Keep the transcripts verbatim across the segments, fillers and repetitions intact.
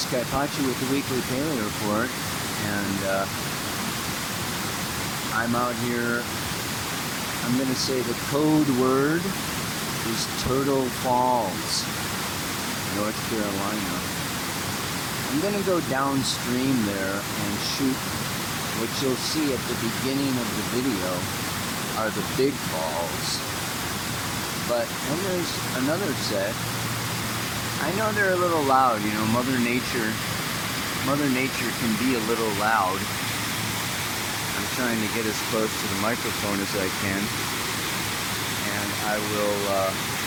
Skypachi with the Weekly Paleo Report, and uh, I'm out here. I'm going to say the code word is Turtle Falls, North Carolina. I'm going to go downstream there and shoot what you'll see at the beginning of the video are the big falls. But then there's another set. I know they're a little loud, you know, Mother Nature, Mother Nature can be a little loud. I'm trying to get as close to the microphone as I can. And I will, uh,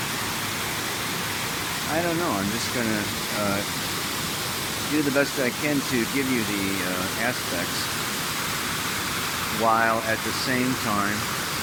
I don't know, I'm just going to uh, do the best I can to give you the uh, aspects, while at the same time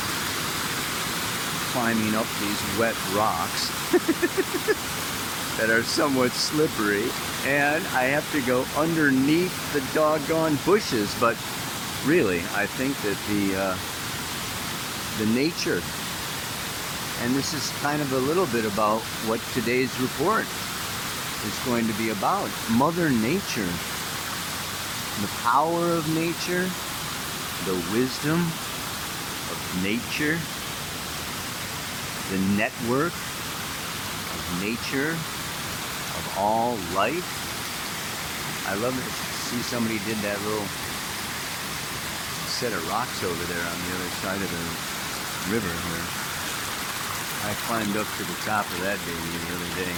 climbing up these wet rocks. That are somewhat slippery, and I have to go underneath the doggone bushes. But really, I think that the uh, the nature, and this is kind of a little bit about what today's report is going to be about. Mother Nature, the power of nature, the wisdom of nature, the network of nature, of all life. I love to see somebody did that little set of rocks over there on the other side of the river here. I climbed up to the top of that baby the other day.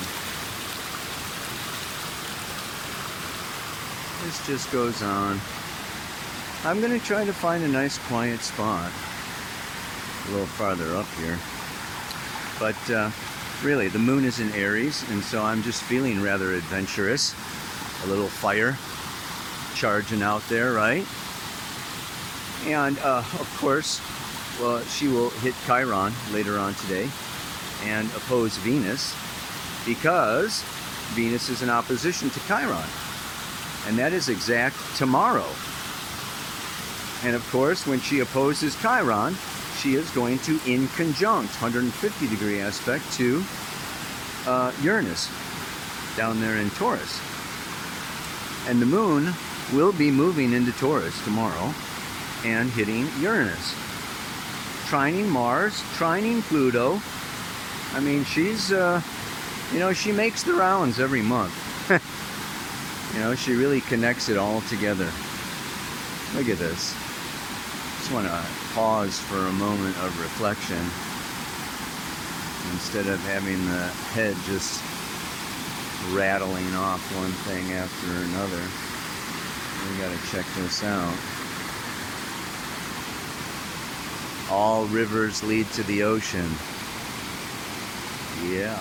This just goes on. I'm going to try to find a nice quiet spot a little farther up here. But uh, really, the moon is in Aries, and so I'm just feeling rather adventurous. A little fire charging out there, right? And, uh, of course, well, she will hit Chiron later on today and oppose Venus, because Venus is in opposition to Chiron. And that is exact tomorrow. And, of course, when she opposes Chiron, she is going to in conjunct one hundred fifty degree aspect to uh, Uranus down there in Taurus. And the moon will be moving into Taurus tomorrow and hitting Uranus. Trining Mars, trining Pluto. I mean, she's, uh, you know, she makes the rounds every month. You know, she really connects it all together. Look at this. Just want to pause for a moment of reflection instead of having the head just rattling off one thing after another. We got to check this out. All rivers lead to the ocean. Yeah.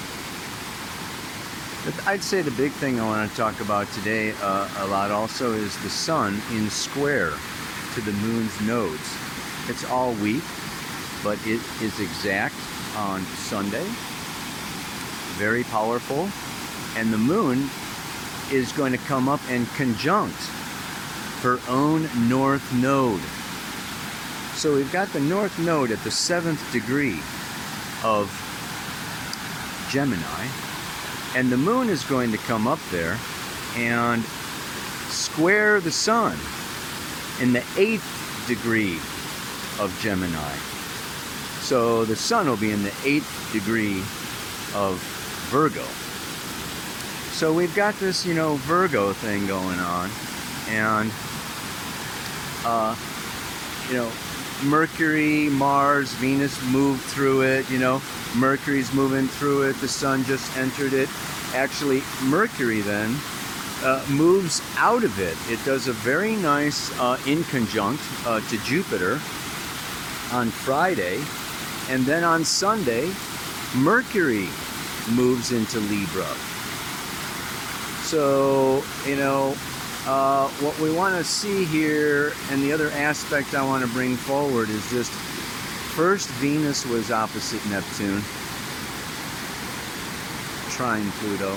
But I'd say the big thing I want to talk about today uh, a lot also is the sun in square to the moon's nodes. It's all week, but it is exact on Sunday. Very powerful. And the moon is going to come up and conjunct her own north node. So we've got the north node at the seventh degree of Gemini, and the moon is going to come up there and square the sun in the eighth degree of Gemini. So the sun will be in the eighth degree of Virgo. So we've got this, you know, Virgo thing going on, and uh, you know, Mercury, Mars, Venus moved through it. You know, Mercury's moving through it. The sun just entered it. Actually, Mercury then Uh, moves out of it. It does a very nice uh, inconjunct uh, to Jupiter on Friday, and then on Sunday, Mercury moves into Libra. So, you know, uh, what we want to see here, and the other aspect I want to bring forward is just, first Venus was opposite Neptune, trine Pluto.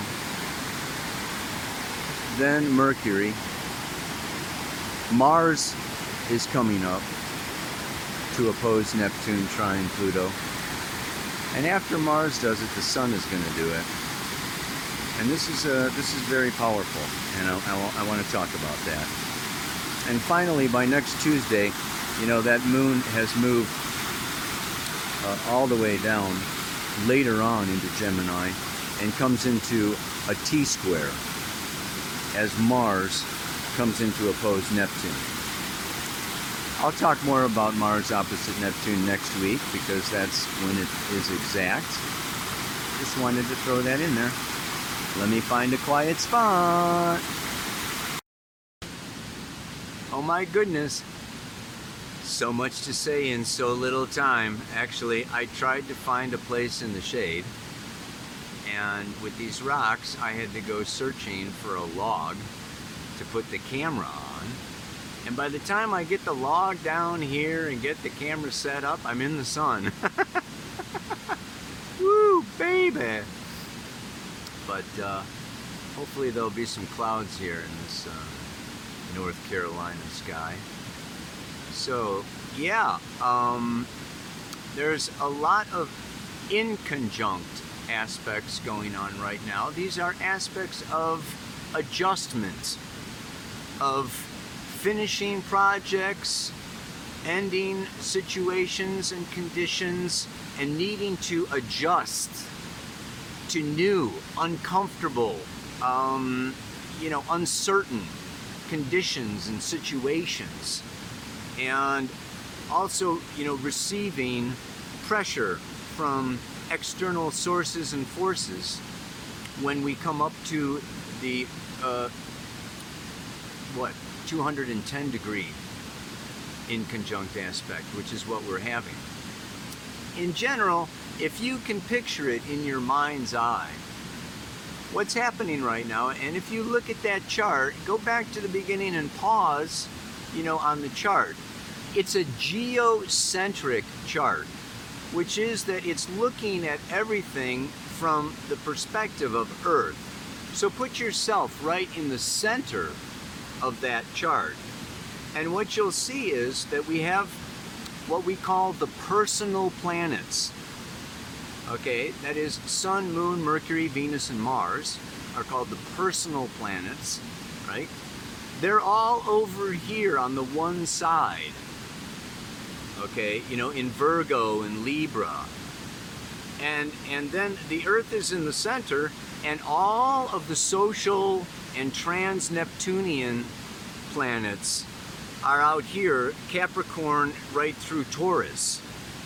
Then Mercury. Mars is coming up to oppose Neptune, trine Pluto. And after Mars does it, the sun is going to do it. And this is uh, this is very powerful, and I, I, I want to talk about that. And finally, by next Tuesday, you know, that moon has moved uh, all the way down later on into Gemini and comes into a T-square as Mars comes into oppose Neptune. I'll talk more about Mars opposite Neptune next week because that's when it is exact. Just wanted to throw that in there. Let me find a quiet spot. Oh my goodness. So much to say in so little time. Actually, I tried to find a place in the shade, and with these rocks I had to go searching for a log to put the camera on, and by the time I get the log down here and get the camera set up, I'm in the sun. Woo, baby! But uh, hopefully there'll be some clouds here in this uh, North Carolina sky. So yeah, um, there's a lot of inconjunct aspects going on right now. These are aspects of adjustment, of finishing projects, ending situations and conditions, and needing to adjust to new, uncomfortable, um, you know, uncertain conditions and situations. And also, you know, receiving pressure from external sources and forces when we come up to the, uh, what, two hundred ten degree inconjunct aspect, which is what we're having. In general, if you can picture it in your mind's eye, what's happening right now, and if you look at that chart, go back to the beginning and pause, you know, on the chart. It's a geocentric chart, which is that it's looking at everything from the perspective of Earth. So put yourself right in the center of that chart. And what you'll see is that we have what we call the personal planets. Okay, that is Sun, Moon, Mercury, Venus, and Mars are called the personal planets, right? They're all over here on the one side. Okay, you know, in Virgo and Libra. And and then the Earth is in the center, and all of the social and trans-Neptunian planets are out here, Capricorn right through Taurus.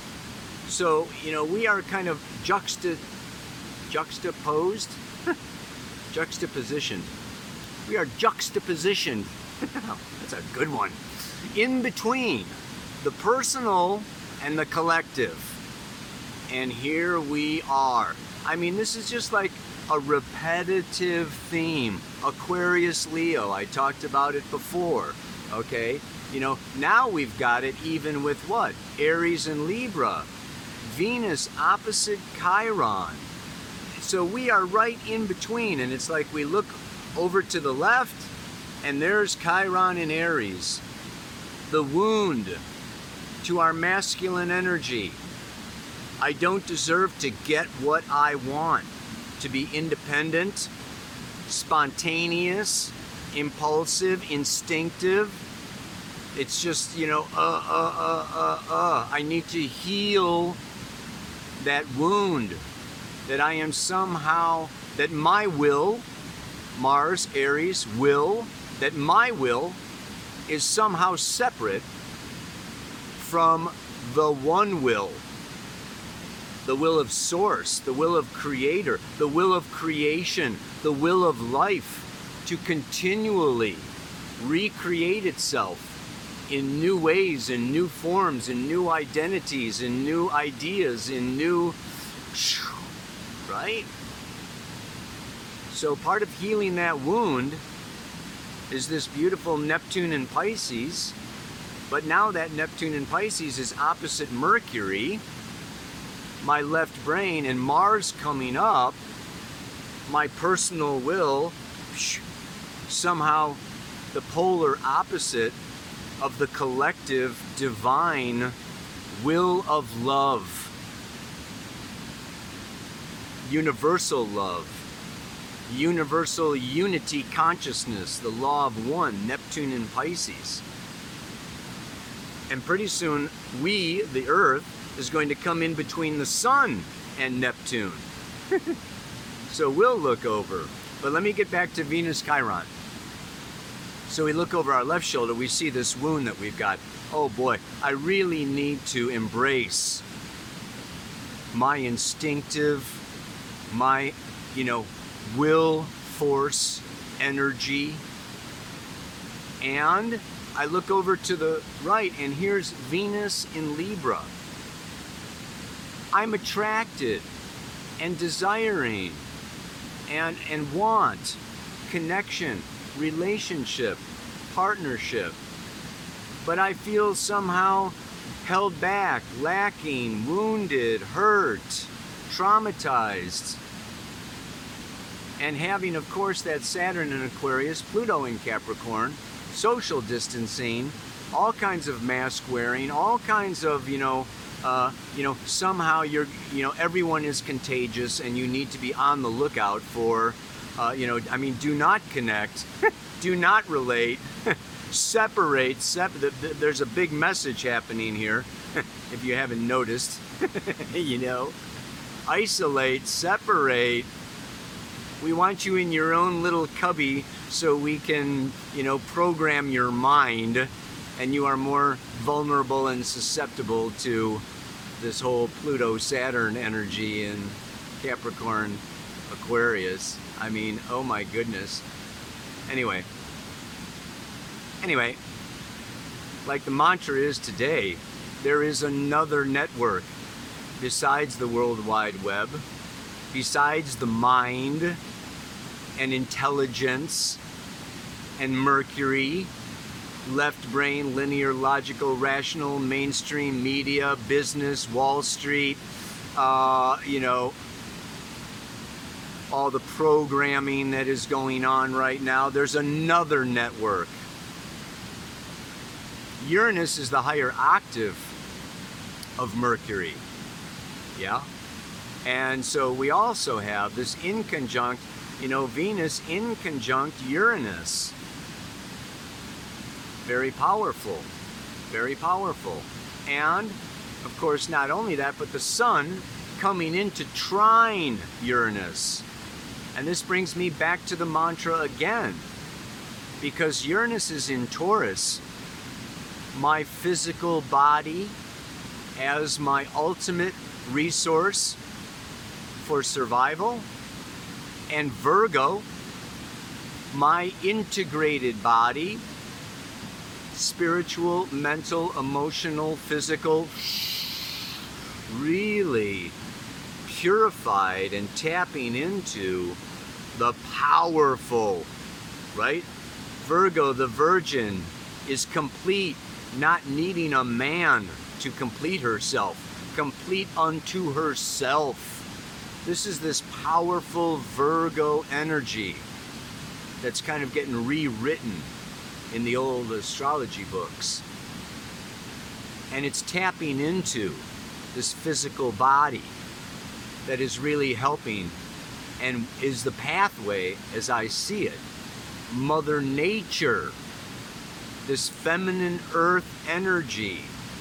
So, you know, we are kind of juxta, juxtaposed, juxtapositioned. We are juxtapositioned, that's a good one, in between the personal and the collective. And here we are. I mean, this is just like a repetitive theme. Aquarius, Leo, I talked about it before, okay? You know, now we've got it even with what? Aries and Libra. Venus opposite Chiron. So we are right in between, and it's like we look over to the left, and there's Chiron in Aries. The wound to our masculine energy. I don't deserve to get what I want. To be independent, spontaneous, impulsive, instinctive. It's just, you know, uh, uh, uh, uh, uh. I need to heal that wound. That I am somehow, that my will, Mars, Aries, will, that my will is somehow separate from the one will. The will of Source, the will of Creator, the will of creation, the will of life to continually recreate itself in new ways, in new forms, in new identities, in new ideas, in new, right? So part of healing that wound is this beautiful Neptune in Pisces, but now that Neptune in Pisces is opposite Mercury, my left brain, and Mars coming up, my personal will, somehow the polar opposite of the collective divine will of love, universal love, universal unity consciousness, the law of one, Neptune in Pisces. And pretty soon, we, the Earth, is going to come in between the Sun and Neptune. So we'll look over. But let me get back to Venus Chiron. So we look over our left shoulder, we see this wound that we've got. Oh boy, I really need to embrace my instinctive, my, you know, will, force, energy. And I look over to the right, and here's Venus in Libra. I'm attracted and desiring and, and want connection, relationship, partnership. But I feel somehow held back, lacking, wounded, hurt, traumatized. And having, of course, that Saturn in Aquarius, Pluto in Capricorn, social distancing, all kinds of mask wearing, all kinds of, you know, uh, you know, somehow you're, you know, everyone is contagious, and you need to be on the lookout for, uh, you know, I mean, do not connect, do not relate, separate, sep the, the, there's a big message happening here, if you haven't noticed, you know, isolate, separate. We want you in your own little cubby so we can, you know, program your mind, and you are more vulnerable and susceptible to this whole Pluto-Saturn energy in Capricorn, Aquarius. I mean, oh my goodness. Anyway, anyway, like the mantra is today, there is another network besides the World Wide Web, besides the mind and intelligence and Mercury, left brain, linear, logical, rational, mainstream media, business, Wall Street, uh, you know, all the programming that is going on right now. There's another network. Uranus is the higher octave of Mercury. Yeah? And so we also have this in conjunct, you know, Venus in conjunct Uranus. Very powerful, very powerful. And, of course, not only that, but the Sun coming into trine Uranus. And this brings me back to the mantra again, because Uranus is in Taurus, my physical body as my ultimate resource for survival, and Virgo, my integrated body, spiritual, mental, emotional, physical, really purified and tapping into the powerful, right? Virgo, the virgin, is complete, not needing a man to complete herself, complete unto herself. This is this powerful Virgo energy that's kind of getting rewritten in the old astrology books. And it's tapping into this physical body that is really helping and is the pathway, as I see it. Mother Nature, this feminine earth energy.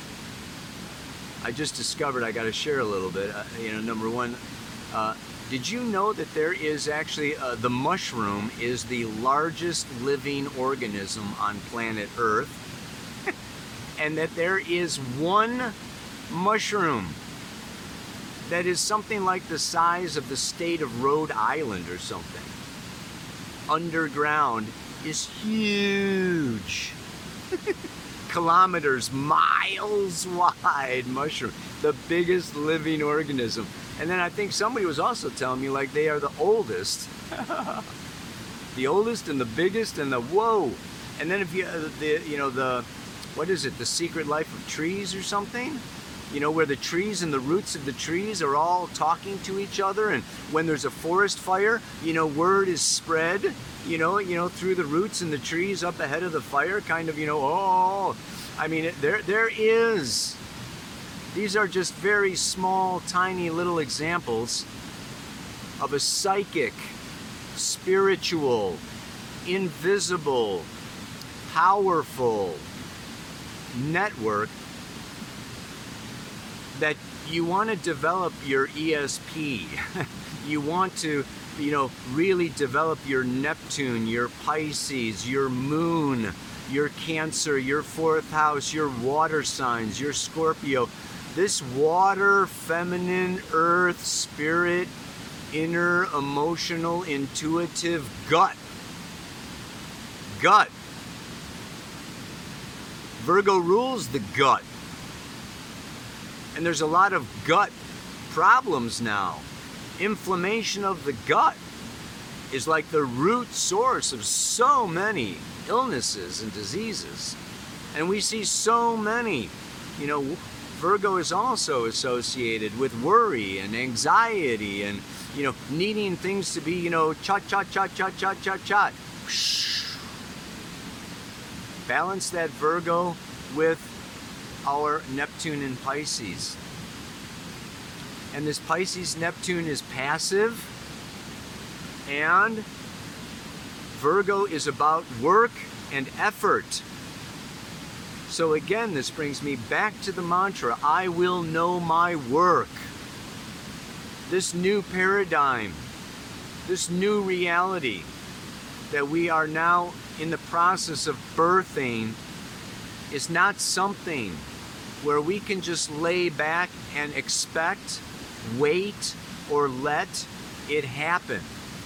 I just discovered, I got to share a little bit. Uh, you know, number one, uh, did you know that there is actually, uh, the mushroom is the largest living organism on planet Earth? And that there is one mushroom that is something like the size of the state of Rhode Island or something. Underground is huge. Kilometers, miles wide mushroom. The biggest living organism. And then I think somebody was also telling me like they are the oldest. The oldest and the biggest and the whoa. And then if you, uh, the, you know, the, what is it, The Secret Life of Trees or something? You know, where the trees and the roots of the trees are all talking to each other, and when there's a forest fire, you know, word is spread, you know, you know, through the roots and the trees up ahead of the fire, kind of, you know, oh, I mean, there, there is. These are just very small, tiny little examples of a psychic spiritual, invisible, powerful network that you want to develop your E S P. You want to, you know, really develop your Neptune, your Pisces, your Moon, your Cancer, your fourth house, your water signs, your Scorpio. This water, feminine, earth, spirit, inner, emotional, intuitive gut. Gut. Virgo rules the gut. And there's a lot of gut problems now. Inflammation of the gut is like the root source of so many illnesses and diseases. And we see so many, you know, Virgo is also associated with worry and anxiety and, you know, needing things to be, you know, cha cha cha cha cha cha cha. Balance that Virgo with our Neptune in Pisces. And this Pisces Neptune is passive, and Virgo is about work and effort. So again, this brings me back to the mantra, I will know my work. This new paradigm, this new reality that we are now in the process of birthing is not something where we can just lay back and expect, wait, or let it happen.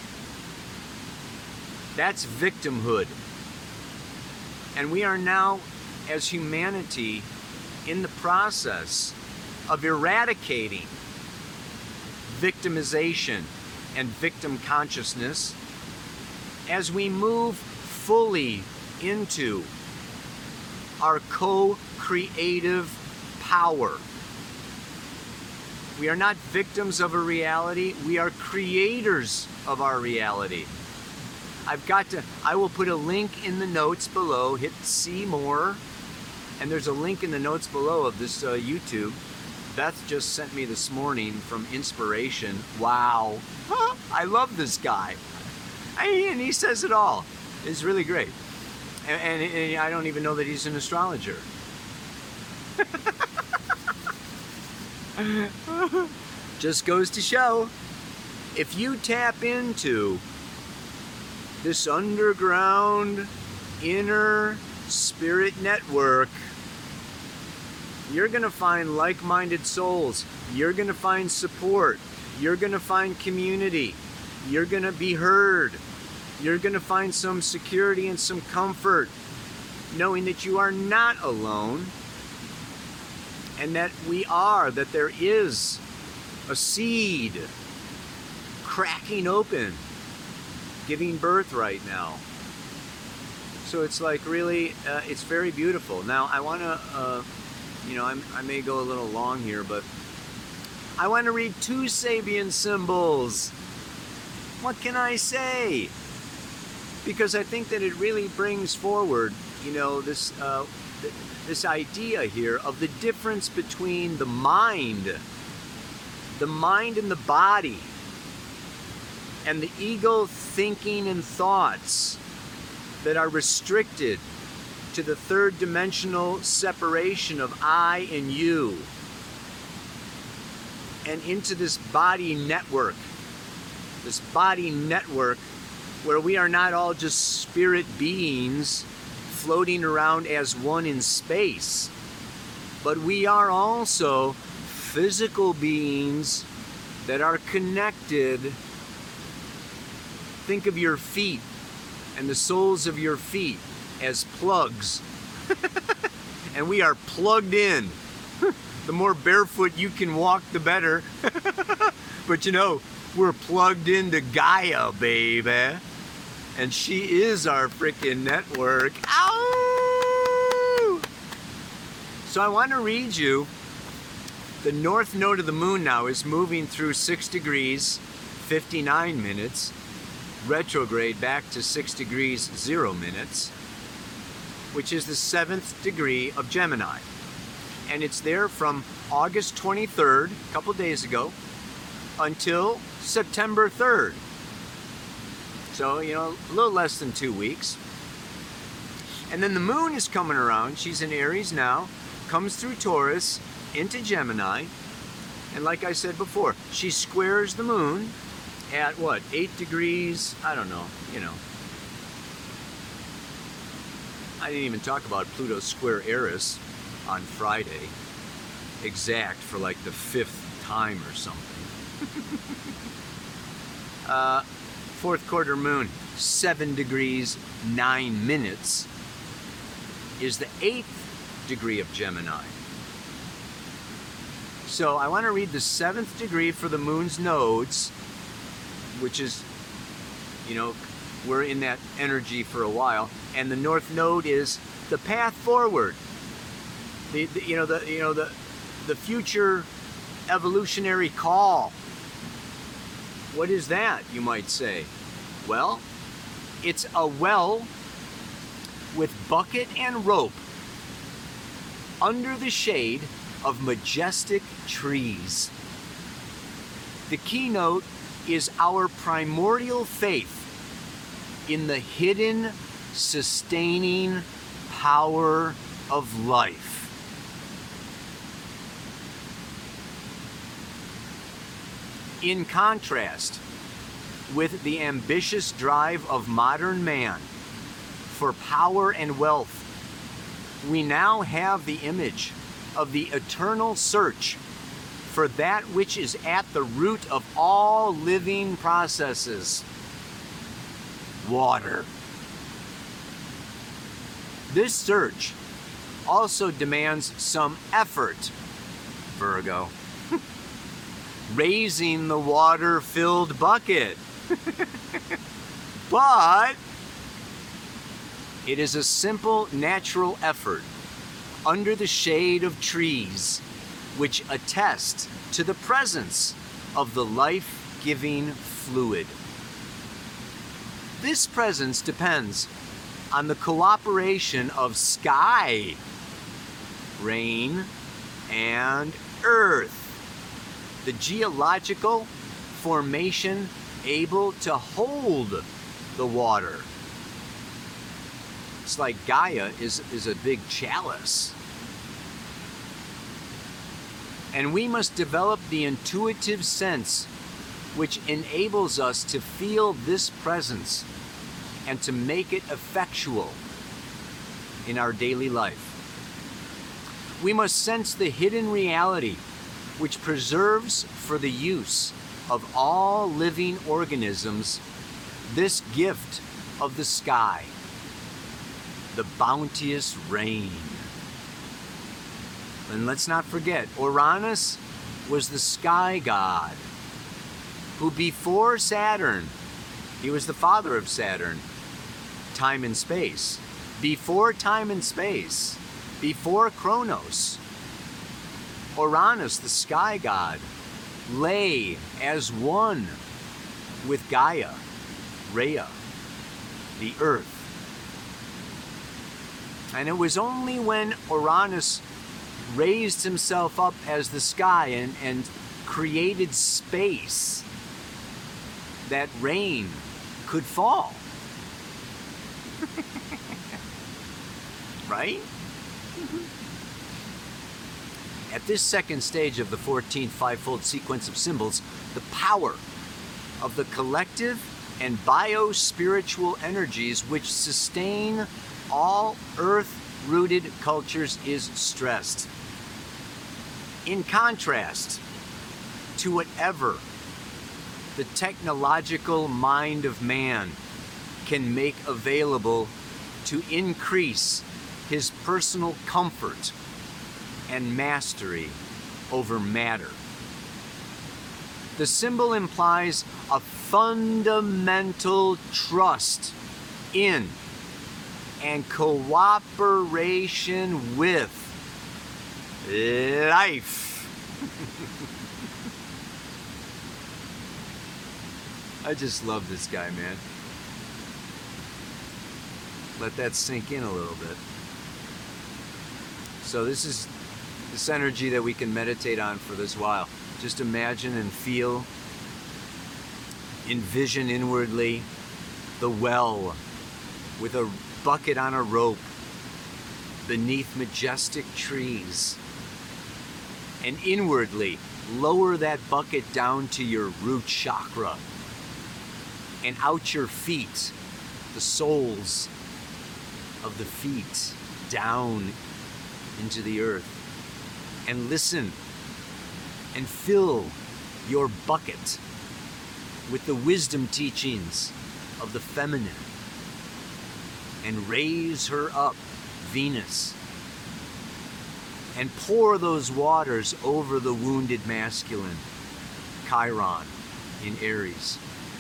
That's victimhood. And we are now, as humanity, in the process of eradicating victimization and victim consciousness as we move fully into our co-creative power. We are not victims of a reality, we are creators of our reality. I've got to, I will put a link in the notes below, hit see more, and there's a link in the notes below of this uh, YouTube. Beth just sent me this morning from Inspiration. Wow, I love this guy. I, and he says it all. It's really great. And, and, and I don't even know that he's an astrologer. Just goes to show, if you tap into this underground inner spirit network, you're going to find like-minded souls. You're going to find support. You're going to find community. You're going to be heard. You're going to find some security and some comfort, knowing that you are not alone, and that we are, that there is a seed cracking open, giving birth right now. So it's like really, uh, it's very beautiful. Now I want to, uh, you know, I'm, I may go a little long here, but I want to read two Sabian symbols. What can I say? Because I think that it really brings forward, you know, this uh, th this idea here of the difference between the mind, the mind and the body, and the ego thinking and thoughts that are restricted to the third dimensional separation of I and you, and into this body network, this body network where we are not all just spirit beings floating around as one in space, but we are also physical beings that are connected. Think of your feet and the soles of your feet as plugs. And we are plugged in. The more barefoot you can walk, the better. But you know, we're plugged into Gaia, baby. And she is our freaking network. Ow! So I want to read you, the north node of the moon now is moving through six degrees, fifty-nine minutes, retrograde back to six degrees, zero minutes, which is the seventh degree of Gemini. And it's there from August twenty-third, a couple days ago, until September third. So, you know, a little less than two weeks. And then the moon is coming around. She's in Aries now, comes through Taurus into Gemini. And like I said before, she squares the moon at what, eight degrees? I don't know, you know. I didn't even talk about Pluto square Eris on Friday, exact for like the fifth time or something. uh, fourth quarter moon, seven degrees, nine minutes, is the eighth degree of Gemini. So I want to read the seventh degree for the moon's nodes, which is, you know, we're in that energy for a while, and the north node is the path forward. The, the you know the you know the the future evolutionary call. What is that, you might say? Well, it's a well with bucket and rope under the shade of majestic trees. The keynote is our primordial faith in the hidden, sustaining power of life. In contrast with the ambitious drive of modern man for power and wealth, we now have the image of the eternal search for that which is at the root of all living processes: water. This search also demands some effort, Virgo. Raising the water-filled bucket. But it is a simple, natural effort under the shade of trees which attest to the presence of the life-giving fluid. This presence depends on the cooperation of sky, rain, and earth, the geological formation able to hold the water. It's like Gaia is, is a big chalice. And we must develop the intuitive sense which enables us to feel this presence and to make it effectual in our daily life. We must sense the hidden reality which preserves for the use of all living organisms this gift of the sky, the bounteous rain. And let's not forget, Uranus was the sky god, who before Saturn, he was the father of Saturn, time and space. Before time and space, before Kronos, Uranus, the sky god, lay as one with Gaia, Rhea, the earth. And it was only when Uranus raised himself up as the sky and, and created space that rain could fall. Right? At this second stage of the fourteenth fivefold sequence of symbols, the power of the collective and bio-spiritual energies which sustain all earth-rooted cultures is stressed. In contrast to whatever the technological mind of man can make available to increase his personal comfort and mastery over matter. The symbol implies a fundamental trust in and cooperation with life. I just love this guy, man. Let that sink in a little bit. So this is this energy that we can meditate on for this while. Just imagine and feel, envision inwardly the well with a bucket on a rope beneath majestic trees. And inwardly, lower that bucket down to your root chakra and out your feet, the soles of the feet down into the earth. And listen and fill your bucket with the wisdom teachings of the feminine and raise her up, Venus, and pour those waters over the wounded masculine, Chiron in Aries.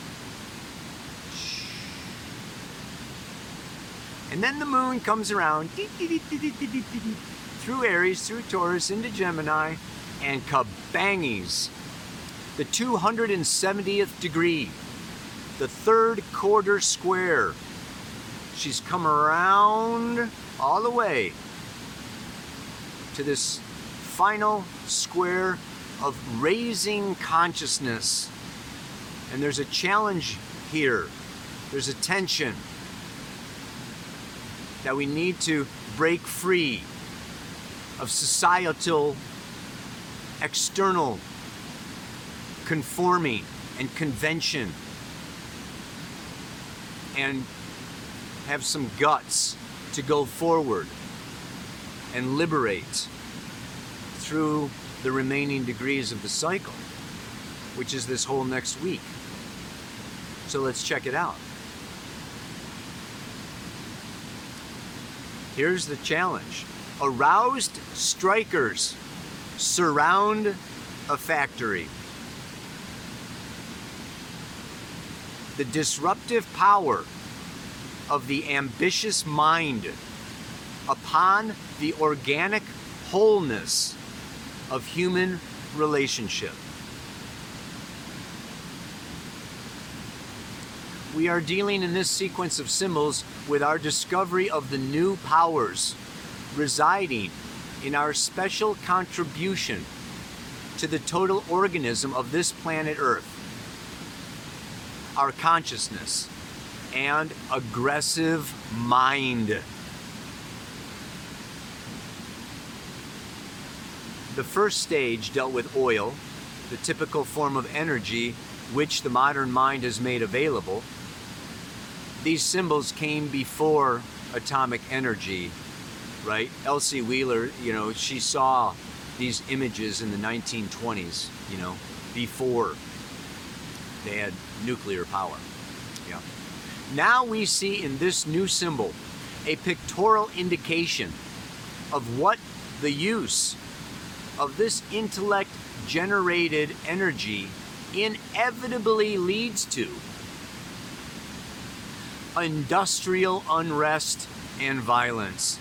And then the moon comes around through Aries, through Taurus, into Gemini, and kabangies. The two hundred seventieth degree, the third quarter square. She's come around all the way to this final square of raising consciousness. And there's a challenge here. There's a tension that we need to break free of societal, external conforming and convention, and have some guts to go forward and liberate through the remaining degrees of the cycle, which is this whole next week. So let's check it out. Here's the challenge. Aroused strikers surround a factory. The disruptive power of the ambitious mind upon the organic wholeness of human relationship. We are dealing in this sequence of symbols with our discovery of the new powers residing in our special contribution to the total organism of this planet Earth, our consciousness and aggressive mind. The first stage dealt with oil, the typical form of energy which the modern mind has made available. These symbols came before atomic energy, right? Elsie Wheeler, you know, she saw these images in the nineteen twenties, you know, before they had nuclear power. Yeah. Now we see in this new symbol a pictorial indication of what the use of this intellect-generated energy inevitably leads to: industrial unrest and violence.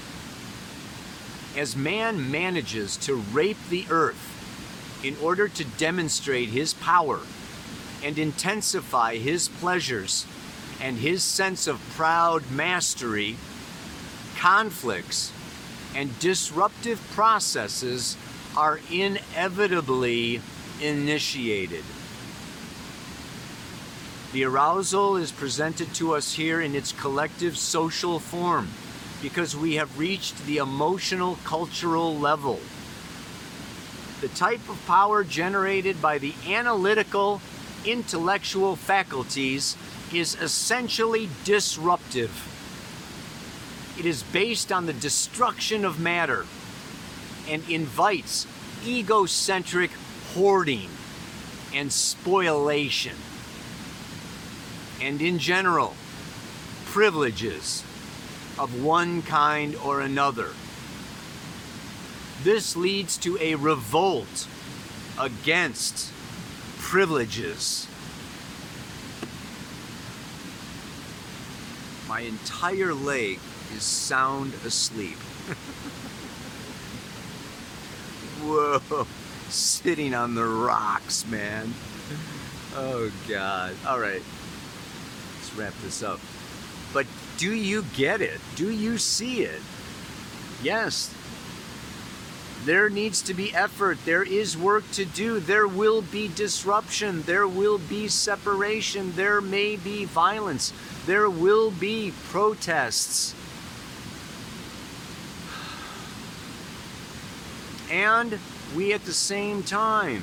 As man manages to rape the earth in order to demonstrate his power and intensify his pleasures and his sense of proud mastery, conflicts and disruptive processes are inevitably initiated. The arousal is presented to us here in its collective social form because we have reached the emotional cultural level. The type of power generated by the analytical, intellectual faculties is essentially disruptive. It is based on the destruction of matter and invites egocentric hoarding and spoliation, and in general, privileges of one kind or another. This leads to a revolt against privileges. My entire leg is sound asleep. Whoa, sitting on the rocks, man. Oh God. All right, let's wrap this up. But do you get it? Do you see it? Yes. There needs to be effort. There is work to do. There will be disruption. There will be separation. There may be violence. There will be protests. And we at the same time,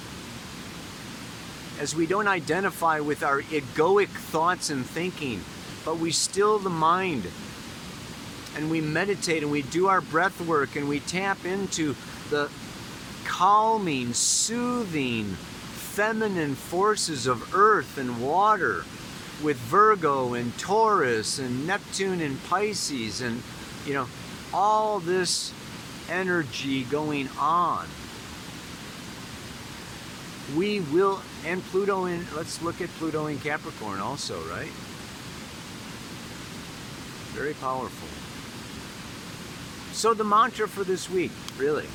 as we don't identify with our egoic thoughts and thinking, but we still the mind, and we meditate and we do our breath work and we tap into the calming, soothing, feminine forces of earth and water with Virgo and Taurus and Neptune and Pisces, and you know, all this energy going on. We will, and Pluto in, let's look at Pluto in Capricorn also, right? Very powerful. So the mantra for this week, really.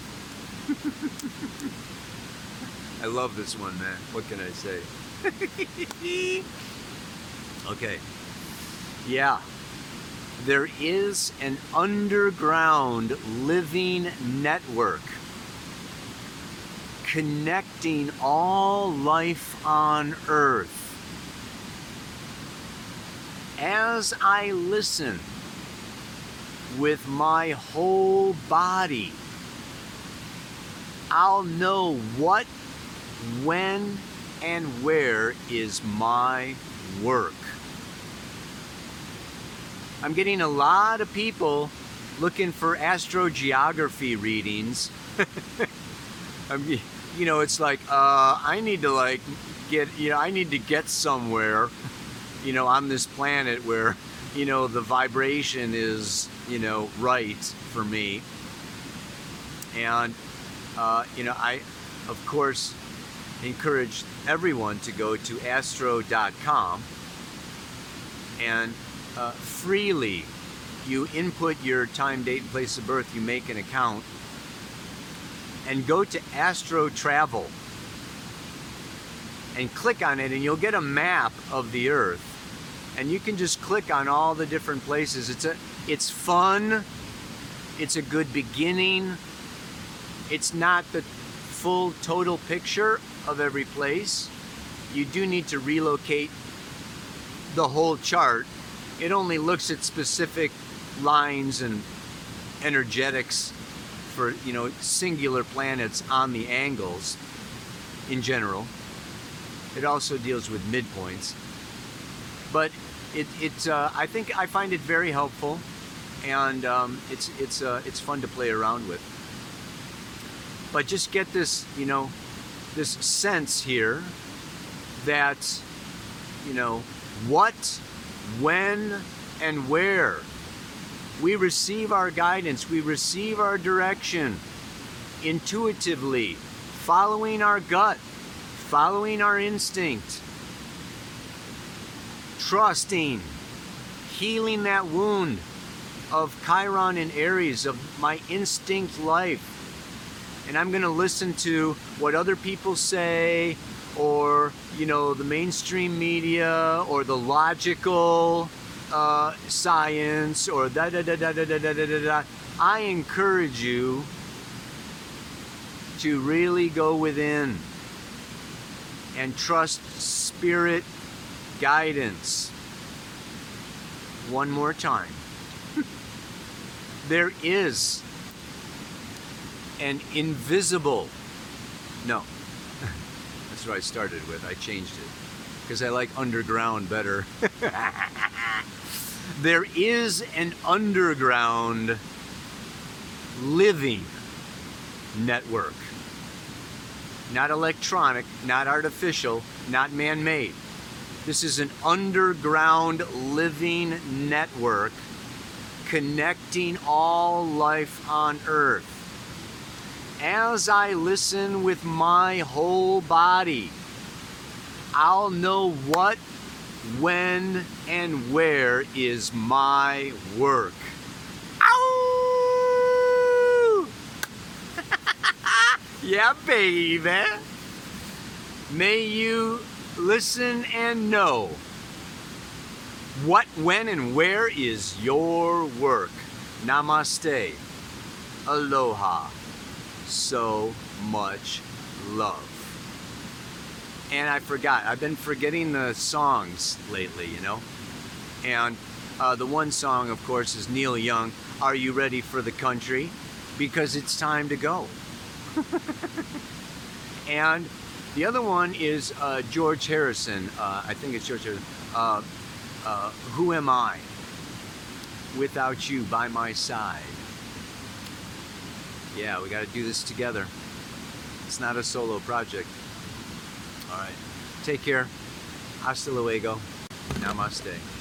I love this one, man. What can I say? Okay. Yeah. There is an underground living network connecting all life on Earth. As I listen with my whole body, I'll know what, when, and where is my work. I'm getting a lot of people looking for astrogeography readings. I mean, you know, it's like, uh, I need to like get, you know, I need to get somewhere, you know, on this planet where, you know, the vibration is, you know, right for me. And, uh, you know, I, of course, encourage everyone to go to astro dot com and uh, freely you input your time, date, and place of birth, you make an account, and go to Astro Travel and click on it, and you'll get a map of the Earth, and you can just click on all the different places. It's a, it's fun. It's a good beginning. It's not the full total picture of every place. You do need to relocate the whole chart. It only looks at specific lines and energetics for, you know, singular planets on the angles in general. It also deals with midpoints. But it, it uh, I think I find it very helpful, and um, it's it's uh, it's fun to play around with. But just get this, you know, this sense here that, you know, what, when, and where we receive our guidance, we receive our direction intuitively, following our gut, following our instinct, trusting, healing that wound of Chiron and Aries, of my instinct life. And I'm going to listen to what other people say, or, you know, the mainstream media, or the logical uh, science, or da da da da da da da da da. I encourage you to really go within and trust spirit guidance. One more time. There is an invisible, no, that's what I started with. I changed it because I like underground better. There is an underground living network. Not electronic, not artificial, not man-made. This is an underground living network connecting all life on Earth. As I listen with my whole body, I'll know what, when, and where is my work. Ow! Yeah, baby. May you listen and know what, when, and where is your work. Namaste. Aloha. so much love. And I forgot, I've been forgetting the songs lately, you know? And uh, the one song, of course, is Neil Young, Are You Ready for the Country? Because it's time to go. And the other one is uh, George Harrison, uh, I think it's George Harrison, uh, uh, Who Am I? Without You by my side. Yeah, we got to do this together. It's not a solo project. All right. Take care. Hasta luego. Namaste.